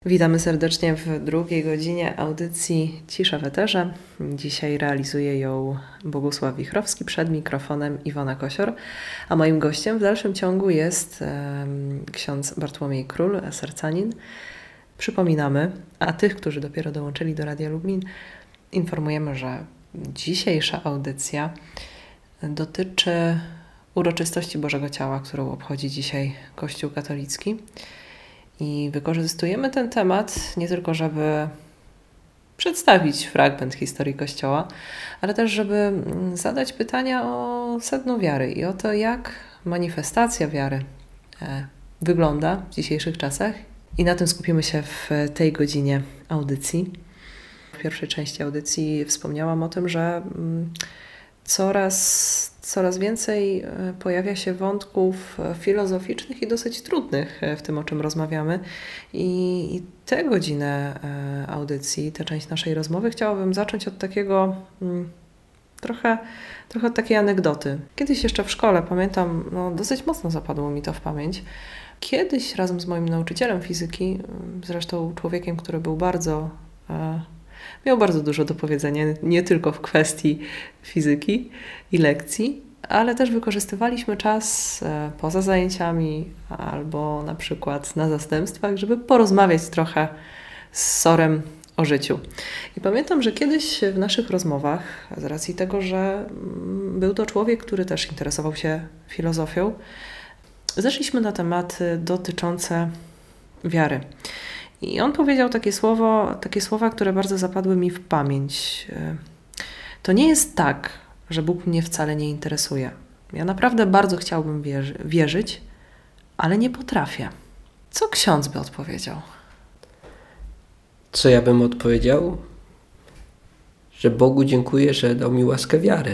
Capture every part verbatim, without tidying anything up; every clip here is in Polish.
Witamy serdecznie w drugiej godzinie audycji Cisza w Eterze. Dzisiaj realizuje ją Bogusław Wichrowski, przed mikrofonem Iwona Kosior, a moim gościem w dalszym ciągu jest um, ksiądz Bartłomiej Król, sercanin. Przypominamy, a tych, którzy dopiero dołączyli do Radia Lublin, informujemy, że dzisiejsza audycja dotyczy uroczystości Bożego Ciała, którą obchodzi dzisiaj Kościół katolicki. I wykorzystujemy ten temat nie tylko, żeby przedstawić fragment historii Kościoła, ale też, żeby zadać pytania o sedno wiary i o to, jak manifestacja wiary wygląda w dzisiejszych czasach. I na tym skupimy się w tej godzinie audycji. W pierwszej części audycji wspomniałam o tym, że coraz, coraz więcej pojawia się wątków filozoficznych i dosyć trudnych w tym, o czym rozmawiamy. I, i tę godzinę audycji, tę część naszej rozmowy chciałabym zacząć od takiego hmm, trochę, trochę od takiej anegdoty. Kiedyś jeszcze w szkole, pamiętam, no, dosyć mocno zapadło mi to w pamięć. Kiedyś razem z moim nauczycielem fizyki, zresztą człowiekiem, który był bardzo... E, Miał bardzo dużo do powiedzenia, nie tylko w kwestii fizyki i lekcji, ale też wykorzystywaliśmy czas poza zajęciami albo na przykład na zastępstwach, żeby porozmawiać trochę z sorem o życiu. I pamiętam, że kiedyś w naszych rozmowach, z racji tego, że był to człowiek, który też interesował się filozofią, zeszliśmy na tematy dotyczące wiary. I on powiedział takie słowo, takie słowa, które bardzo zapadły mi w pamięć. To nie jest tak, że Bóg mnie wcale nie interesuje. Ja naprawdę bardzo chciałbym wierzy- wierzyć, ale nie potrafię. Co ksiądz by odpowiedział? Co ja bym odpowiedział? Że Bogu dziękuję, że dał mi łaskę wiary.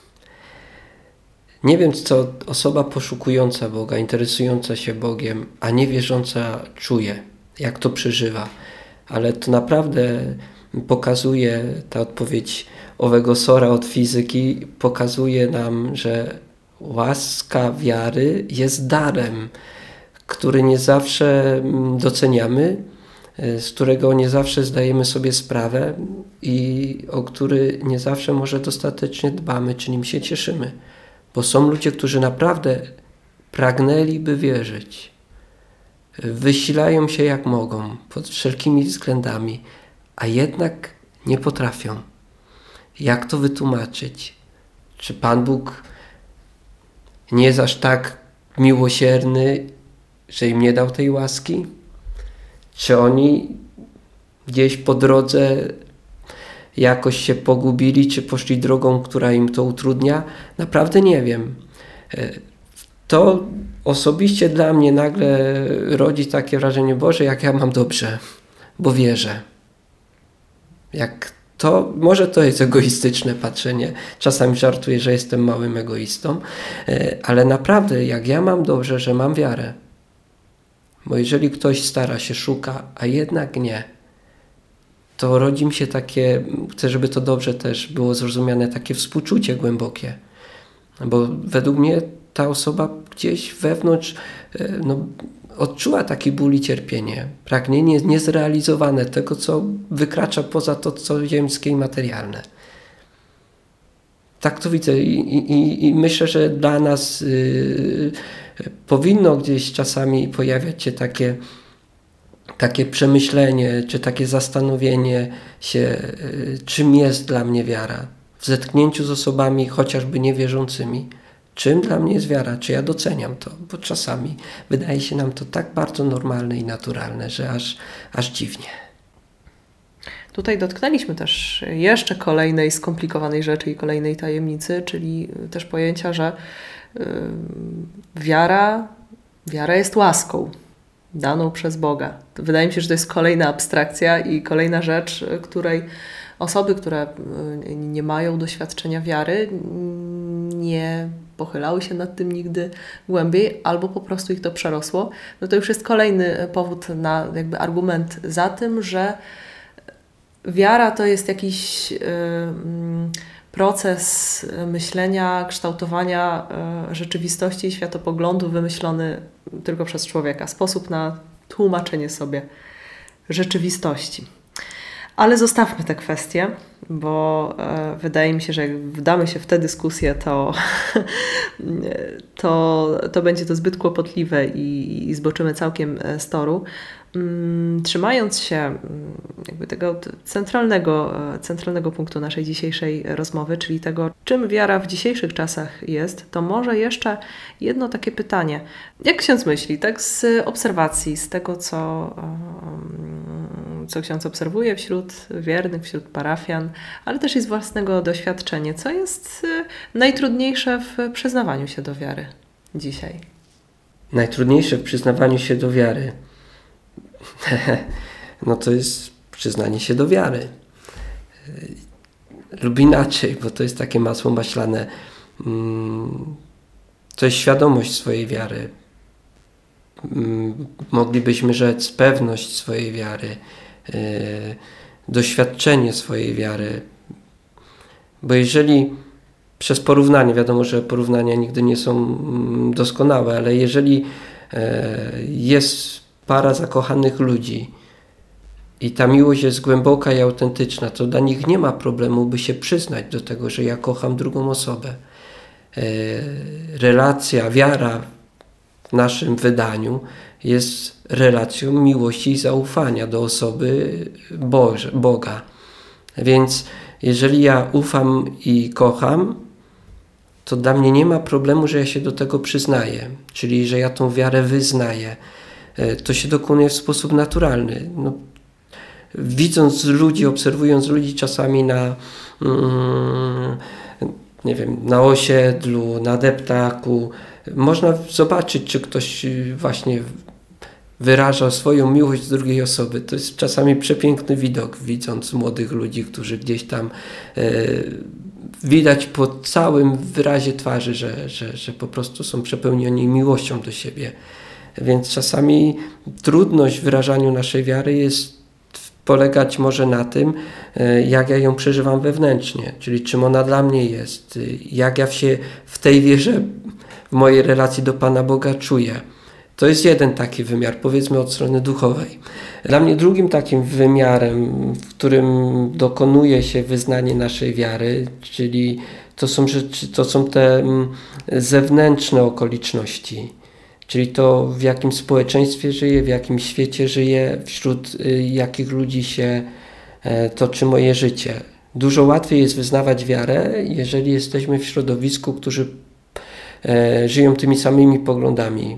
Nie wiem, co osoba poszukująca Boga, interesująca się Bogiem, a nie wierząca czuje, jak to przeżywa. Ale to naprawdę pokazuje, ta odpowiedź owego sora od fizyki, pokazuje nam, że łaska wiary jest darem, który nie zawsze doceniamy, z którego nie zawsze zdajemy sobie sprawę i o który nie zawsze może dostatecznie dbamy, czy nim się cieszymy. Bo są ludzie, którzy naprawdę pragnęliby wierzyć. Wysilają się jak mogą, pod wszelkimi względami, a jednak nie potrafią. Jak to wytłumaczyć? Czy Pan Bóg nie jest aż tak miłosierny, że im nie dał tej łaski? Czy oni gdzieś po drodze jakoś się pogubili, czy poszli drogą, która im to utrudnia? Naprawdę nie wiem. To osobiście dla mnie nagle rodzi takie wrażenie, Boże, jak ja mam dobrze, bo wierzę. Jak to, może to jest egoistyczne patrzenie, czasami żartuję, że jestem małym egoistą, ale naprawdę, jak ja mam dobrze, że mam wiarę, bo jeżeli ktoś stara się, szuka, a jednak nie, to rodzi mi się takie, chcę, żeby to dobrze też było zrozumiane, takie współczucie głębokie, bo według mnie ta osoba gdzieś wewnątrz no, odczuła taki ból i cierpienie, pragnienie niezrealizowane tego, co wykracza poza to, co ziemskie i materialne. Tak to widzę i, i, i myślę, że dla nas y, powinno gdzieś czasami pojawiać się takie, takie przemyślenie, czy takie zastanowienie się, y, czym jest dla mnie wiara. W zetknięciu z osobami chociażby niewierzącymi. Czym dla mnie jest wiara? Czy ja doceniam to? Bo czasami wydaje się nam to tak bardzo normalne i naturalne, że aż, aż dziwnie. Tutaj dotknęliśmy też jeszcze kolejnej skomplikowanej rzeczy i kolejnej tajemnicy, czyli też pojęcia, że yy, wiara, wiara jest łaską daną przez Boga. Wydaje mi się, że to jest kolejna abstrakcja i kolejna rzecz, której osoby, które nie mają doświadczenia wiary, nie pochylały się nad tym nigdy głębiej, albo po prostu ich to przerosło, no to już jest kolejny powód na jakby argument za tym, że wiara to jest jakiś y, proces myślenia, kształtowania y, rzeczywistości i światopoglądu wymyślony tylko przez człowieka. Sposób na tłumaczenie sobie rzeczywistości. Ale zostawmy te kwestie, bo e, wydaje mi się, że jak wdamy się w tę dyskusję, to, to, to będzie to zbyt kłopotliwe i, i zboczymy całkiem z toru. Trzymając się jakby tego centralnego, centralnego punktu naszej dzisiejszej rozmowy, czyli tego, czym wiara w dzisiejszych czasach jest, to może jeszcze jedno takie pytanie. Jak ksiądz myśli, tak z obserwacji, z tego, co, co ksiądz obserwuje wśród wiernych, wśród parafian, ale też i z własnego doświadczenia, co jest najtrudniejsze w przyznawaniu się do wiary dzisiaj? Najtrudniejsze w przyznawaniu się do wiary no to jest przyznanie się do wiary. Lub inaczej, bo to jest takie masło maślane. To jest świadomość swojej wiary. Moglibyśmy rzec pewność swojej wiary, doświadczenie swojej wiary. Bo jeżeli przez porównanie, wiadomo, że porównania nigdy nie są doskonałe, ale jeżeli jest para zakochanych ludzi i ta miłość jest głęboka i autentyczna, to dla nich nie ma problemu, by się przyznać do tego, że ja kocham drugą osobę. Relacja, wiara w naszym wydaniu jest relacją miłości i zaufania do osoby Boże, Boga. Więc jeżeli ja ufam i kocham, to dla mnie nie ma problemu, że ja się do tego przyznaję, czyli że ja tą wiarę wyznaję. To się dokonuje w sposób naturalny. No, widząc ludzi, obserwując ludzi czasami na, mm, nie wiem, na osiedlu, na deptaku, można zobaczyć, czy ktoś właśnie wyraża swoją miłość do drugiej osoby. To jest czasami przepiękny widok, widząc młodych ludzi, którzy gdzieś tam e, widać po całym wyrazie twarzy, że, że, że po prostu są przepełnieni miłością do siebie. Więc czasami trudność w wyrażaniu naszej wiary jest polegać może na tym, jak ja ją przeżywam wewnętrznie, czyli czym ona dla mnie jest, jak ja się w tej wierze, w mojej relacji do Pana Boga czuję. To jest jeden taki wymiar, powiedzmy od strony duchowej. Dla mnie drugim takim wymiarem, w którym dokonuje się wyznanie naszej wiary, czyli to są rzeczy, to są te zewnętrzne okoliczności, czyli to, w jakim społeczeństwie żyję, w jakim świecie żyję, wśród jakich ludzi się toczy moje życie. Dużo łatwiej jest wyznawać wiarę, jeżeli jesteśmy w środowisku, którzy żyją tymi samymi poglądami,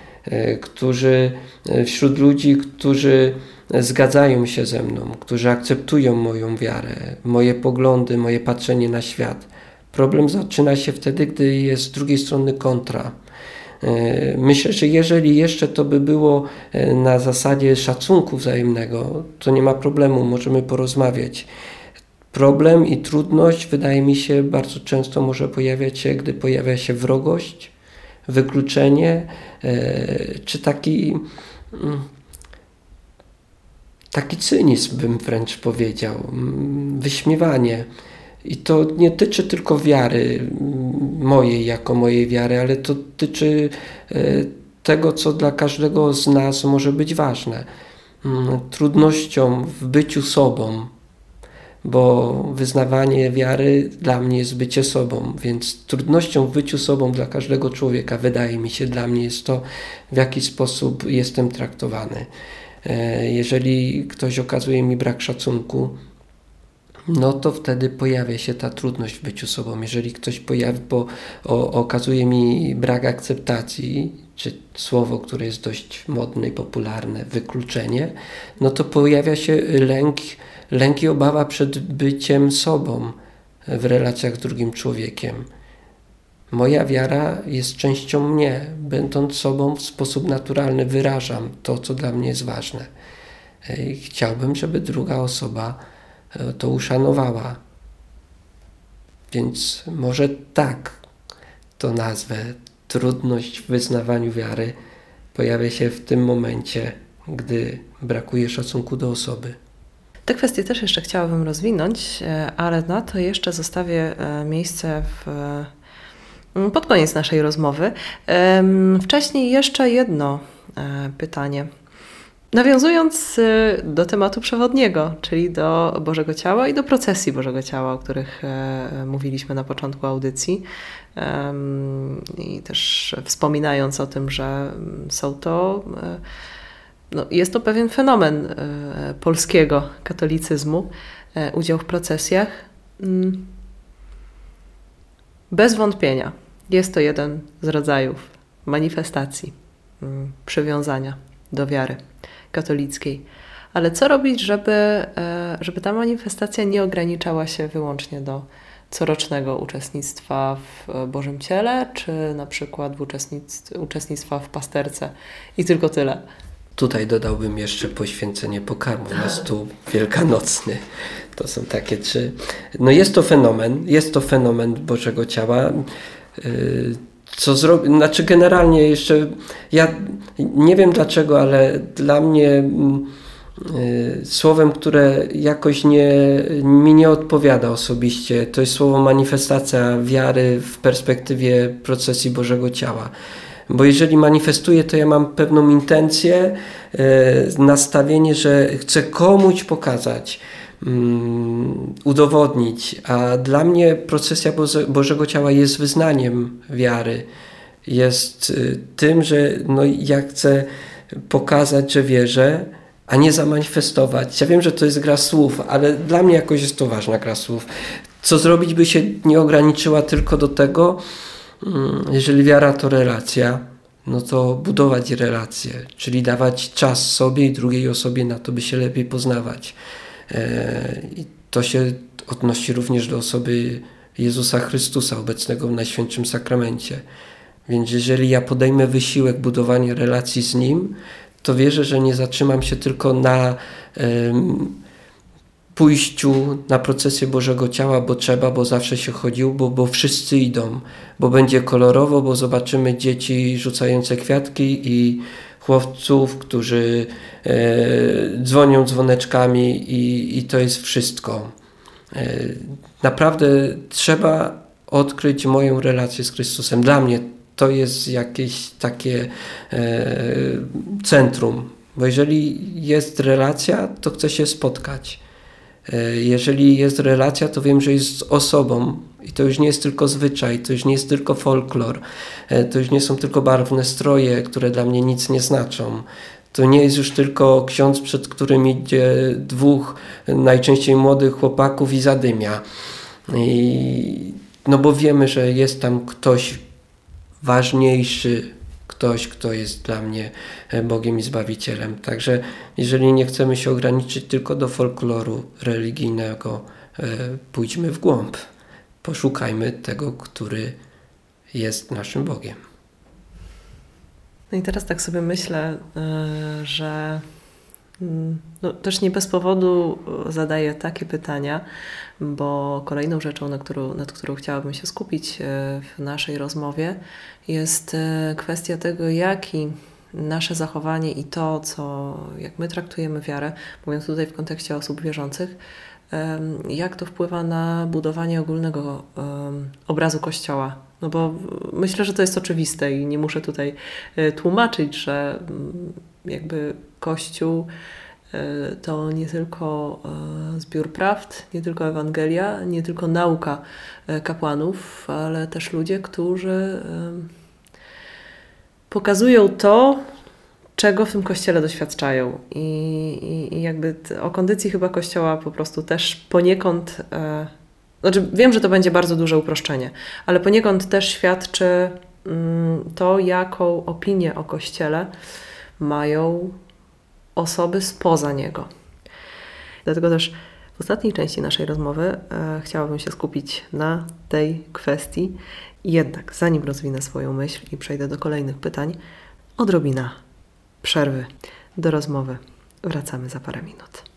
którzy wśród ludzi, którzy zgadzają się ze mną, którzy akceptują moją wiarę, moje poglądy, moje patrzenie na świat. Problem zaczyna się wtedy, gdy jest z drugiej strony kontra. Myślę, że jeżeli jeszcze to by było na zasadzie szacunku wzajemnego, to nie ma problemu, możemy porozmawiać. Problem i trudność, wydaje mi się, bardzo często może pojawiać się, gdy pojawia się wrogość, wykluczenie, czy taki, taki cynizm, bym wręcz powiedział, wyśmiewanie. I to nie tyczy tylko wiary mojej jako mojej wiary, ale to tyczy tego, co dla każdego z nas może być ważne. Trudnością w byciu sobą, bo wyznawanie wiary dla mnie jest bycie sobą, więc trudnością w byciu sobą dla każdego człowieka, wydaje mi się, dla mnie jest to, w jaki sposób jestem traktowany. Jeżeli ktoś okazuje mi brak szacunku, no to wtedy pojawia się ta trudność w byciu sobą. Jeżeli ktoś pojawi, bo o, okazuje mi brak akceptacji, czy słowo, które jest dość modne i popularne, wykluczenie, no to pojawia się lęk, lęk i obawa przed byciem sobą w relacjach z drugim człowiekiem. Moja wiara jest częścią mnie. Będąc sobą w sposób naturalny wyrażam to, co dla mnie jest ważne. I chciałbym, żeby druga osoba to uszanowała. Więc może tak to nazwę. Trudność w wyznawaniu wiary pojawia się w tym momencie, gdy brakuje szacunku do osoby. Te kwestie też jeszcze chciałabym rozwinąć, ale na to jeszcze zostawię miejsce w, pod koniec naszej rozmowy. Wcześniej jeszcze jedno pytanie. Nawiązując do tematu przewodniego, czyli do Bożego Ciała i do procesji Bożego Ciała, o których mówiliśmy na początku audycji, i też wspominając o tym, że są to, no jest to pewien fenomen polskiego katolicyzmu, udział w procesjach. Bez wątpienia jest to jeden z rodzajów manifestacji przywiązania do wiary katolickiej. Ale co robić, żeby, żeby ta manifestacja nie ograniczała się wyłącznie do corocznego uczestnictwa w Bożym Ciele, czy na przykład w uczestnictw, uczestnictwa w pasterce i tylko tyle? Tutaj dodałbym jeszcze poświęcenie pokarmu na stół wielkanocny. To są takie trzy. No jest to fenomen, jest to fenomen Bożego Ciała. Co zrobi, znaczy generalnie jeszcze, ja nie wiem dlaczego, ale dla mnie y, słowem, które jakoś nie, mi nie odpowiada osobiście, to jest słowo manifestacja wiary w perspektywie procesji Bożego Ciała. Bo jeżeli manifestuję, to ja mam pewną intencję, y, nastawienie, że chcę komuś pokazać, udowodnić, a dla mnie procesja Boże, Bożego Ciała jest wyznaniem wiary, jest tym, że no, ja chcę pokazać, że wierzę, a nie zamanifestować. Ja wiem, że to jest gra słów, ale dla mnie jakoś jest to ważna gra słów. Co zrobić, by się nie ograniczyła tylko do tego, jeżeli wiara to relacja, no to budować relacje, czyli dawać czas sobie i drugiej osobie na to, by się lepiej poznawać. I to się odnosi również do osoby Jezusa Chrystusa obecnego w Najświętszym Sakramencie. Więc jeżeli ja podejmę wysiłek budowania relacji z Nim, to wierzę, że nie zatrzymam się tylko na um, pójściu na procesję Bożego Ciała, bo trzeba, bo zawsze się chodził, bo, bo wszyscy idą, bo będzie kolorowo, bo zobaczymy dzieci rzucające kwiatki i chłopców, którzy e, dzwonią dzwoneczkami i, i to jest wszystko. E, naprawdę trzeba odkryć moją relację z Chrystusem. Dla mnie to jest jakieś takie e, centrum, bo jeżeli jest relacja, to chcę się spotkać. E, jeżeli jest relacja, to wiem, że jest z osobą i to już nie jest tylko zwyczaj, to już nie jest tylko folklor, e, to już nie są tylko barwne stroje, które dla mnie nic nie znaczą. To nie jest już tylko ksiądz, przed którym idzie dwóch, najczęściej młodych chłopaków i zadymia. I, no bo wiemy, że jest tam ktoś ważniejszy, ktoś, kto jest dla mnie Bogiem i Zbawicielem. Także jeżeli nie chcemy się ograniczyć tylko do folkloru religijnego, pójdźmy w głąb. Poszukajmy tego, który jest naszym Bogiem. No i teraz tak sobie myślę, że no, też nie bez powodu zadaję takie pytania, bo kolejną rzeczą, nad którą, nad którą chciałabym się skupić w naszej rozmowie, jest kwestia tego, jaki nasze zachowanie i to, co, jak my traktujemy wiarę, mówiąc tutaj w kontekście osób wierzących, jak to wpływa na budowanie ogólnego obrazu Kościoła. No bo myślę, że to jest oczywiste i nie muszę tutaj tłumaczyć, że jakby Kościół to nie tylko zbiór prawd, nie tylko Ewangelia, nie tylko nauka kapłanów, ale też ludzie, którzy pokazują to, czego w tym Kościele doświadczają. I, i, i jakby o kondycji chyba Kościoła po prostu też poniekąd, e, znaczy wiem, że to będzie bardzo duże uproszczenie, ale poniekąd też świadczy mm, to, jaką opinię o Kościele mają osoby spoza niego. Dlatego też w ostatniej części naszej rozmowy e, chciałabym się skupić na tej kwestii. Jednak zanim rozwinę swoją myśl i przejdę do kolejnych pytań, odrobina przerwy do rozmowy. Wracamy za parę minut.